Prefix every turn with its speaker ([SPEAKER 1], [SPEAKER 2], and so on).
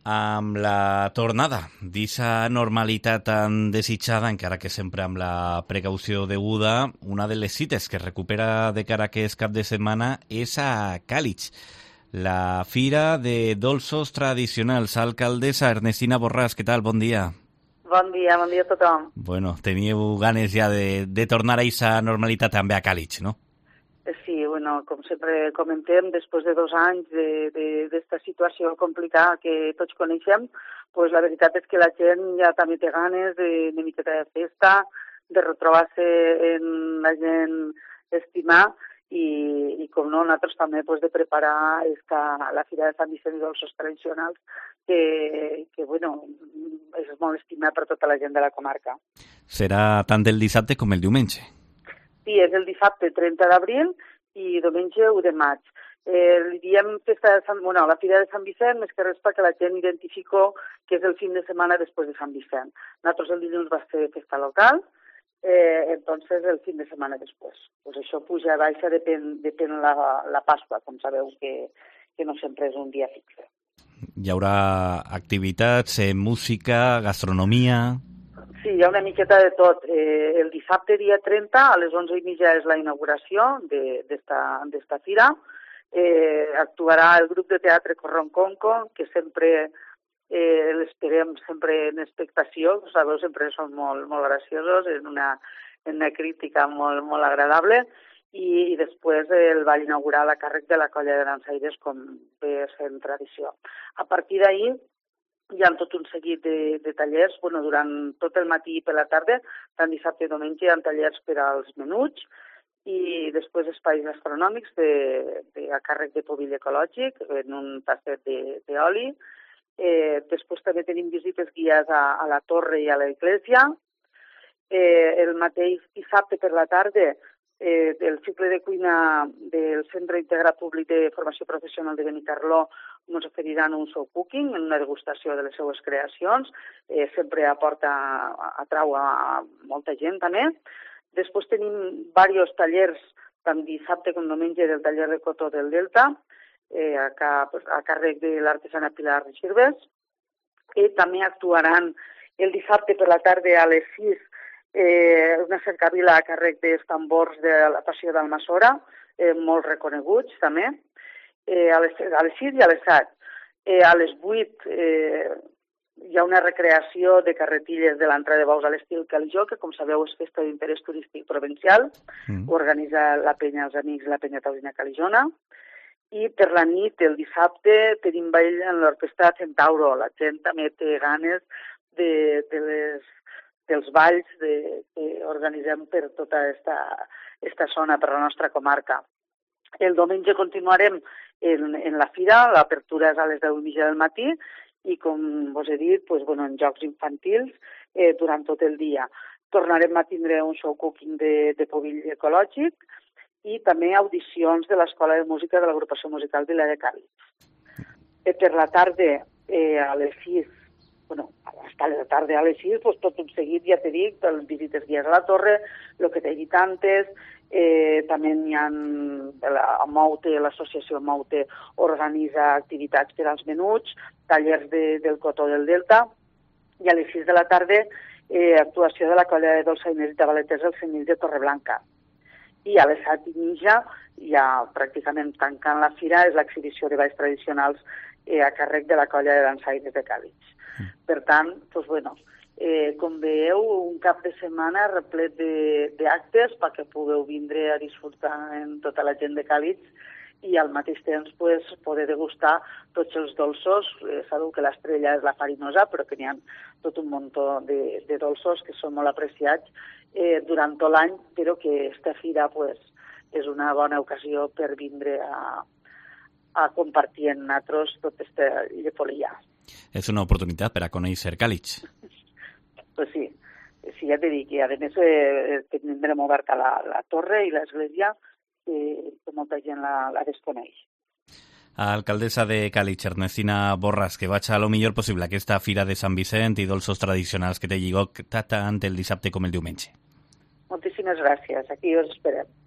[SPEAKER 1] Amb la tornada d'eixa normalitat tan desitjada, encara que sempre amb la precaució deguda, una de les cites que es recupera de cara a aquest cap de setmana és a Càlig, la fira de dolços tradicionals. Alcaldessa Ernestina Borràs, què tal? Bon dia.
[SPEAKER 2] Bon dia a tothom.
[SPEAKER 1] Bueno, teníeu ganes ja de tornar a aquesta normalitat també a Càlig, no?
[SPEAKER 2] Sí, bueno, com sempre comentem, després de 2 anys d'esta situació complicada que tots coneixem, pues la veritat és que la gent ja també té ganes d'una miqueta de festa, de retrobar-se en la gent estimar i com no, nosaltres també pues, de preparar la Fira de Sant Vicent i Dolços Tradicionals que bueno, és molt estimat per tota la gent de la comarca.
[SPEAKER 1] Serà tant el dissabte com el diumenge.
[SPEAKER 2] Sí, és el dissabte 30 d'abril i diumenge 1 de maig. Li diem la Fira de Sant Vicent, més que res perquè la gent identifica que és el fin de setmana després de Sant Vicent. Nosaltres el dilluns va ser festa local, entonces el fin de setmana després. Pues això puja i baixa, depèn la Pasqua, com sabeu que no sempre és un dia fixe.
[SPEAKER 1] Hi haurà activitats, música, gastronomia...
[SPEAKER 2] Sí, hi ha una miqueta de tot. El dissabte, dia 30, a les 11:30 és la inauguració d'esta fira. Actuarà el grup de teatre Corronconco, que sempre l'esperem sempre en expectació. Sabeu, sempre són molt graciosos, en una crítica molt agradable. I després el va inaugurar a càrrec de la colla de dansaires, com ve sent tradició. A partir d'ahir, hi ha tot un seguit de tallers, durant tot el matí i per la tarda, tant dissabte i diumenge hi ha tallers per als menuts i després espais gastronòmics a càrrec de pobill ecològic en un tastet d'oli. Després també tenim visites guies a la torre i a l'església. El mateix dissabte per la tarda del cicle de cuina del Centre Integrat Públic de Formació Professional de Benicarló ens oferiran un show cooking, una degustació de les seues creacions, sempre atrau a molta gent també. Després tenim diversos tallers, tant dissabte com diumenge, del taller de cotó del Delta, a càrrec de l'artesana Pilar Xirves, i també actuaran el dissabte per la tarda a les 6 una cercavila a càrrec dels tambors de la Passió d'Almassora, molt reconeguts també, a les 6 i a les 7. A les 8 hi ha una recreació de carretilles de l'entrada de bous a l'estil Calijó, que com sabeu és festa d'interès turístic provincial, organitza la penya Els Amics i la penya taurina Calijona, i per la nit, el dissabte, tenim ball en l'orquestra Centauro. La gent també té ganes dels balls que organitzem per tota esta zona, per la nostra comarca. El diumenge continuarem en la fira, l'apertura és a les 10:30 del matí i, com us he dit, en jocs infantils durant tot el dia. Tornarem a tindre un show cooking de pobill ecològic i també audicions de l'Escola de Música de l'Agrupació Musical Vila de Càlig. Per la tarda, a les 6, hasta la tarda a les 6, tot un seguit, ja t'he dit, visites guies a la torre, lo que t'he dit antes, també hi ha l'associació Moute organitza activitats per als menuts, tallers del cotó del Delta, i a les 6 de la tarda actuació de la colla de dolçainers i tabaleters del Cenill de Torreblanca. I a les 7:30, ja pràcticament tancant la fira, és l'exhibició de balls tradicionals a càrrec de la colla de dansaires de Càlig. Per tant, com veieu, un cap de setmana replet d'actes perquè pugueu vindre a disfrutar amb tota la gent de Càlig i al mateix temps poder degustar tots els dolços. Sabeu que l'estrella és la farinosa, però que n'hi ha tot un muntó de dolços que són molt apreciats durant tot l'any, però que aquesta fira és una bona ocasió per vindre a compartir amb nosaltres tota aquesta llepolia.
[SPEAKER 1] És una oportunitat per a conèixer Càlig.
[SPEAKER 2] Pues sí, ja t'he dit que a més tindrem oberta la torre i l'església, que molta gent la desconeix.
[SPEAKER 1] Alcaldessa de Càlig, Ernestina Borràs, que vaig a lo millor possible aquesta fira de Sant Vicent i dolços tradicionals que té lloc tant el dissabte com el diumenge.
[SPEAKER 2] Moltíssimes gràcies, aquí us esperem.